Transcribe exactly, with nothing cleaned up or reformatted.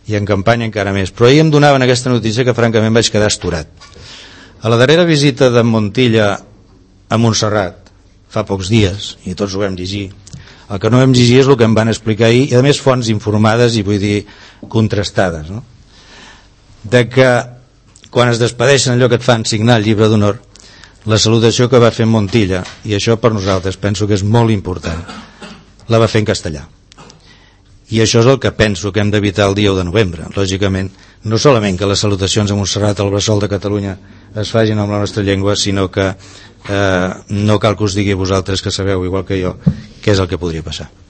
i en campanya encara més. Però ahir em donaven aquesta notícia que francament vaig quedar astorat. A la darrera visita de Montilla a Montserrat, fa pocs dies, i tots ho vam llegir, el que no vam llegir és el que em van explicar ahir, i a més fonts informades i vull dir contrastades, no? De que quan es despedeixen allò que et fan signar el llibre d'honor, la salutació que va fer Montilla, i això per nosaltres penso que és molt important, la va fer en castellà. I això és el que penso que hem d'evitar el dia u de novembre. Lògicament, no solament que les salutacions a Montserrat, al bressol de Catalunya, es facin amb la nostra llengua, sinó que eh, no cal que us digui a vosaltres, que sabeu igual que jo què és el que podria passar.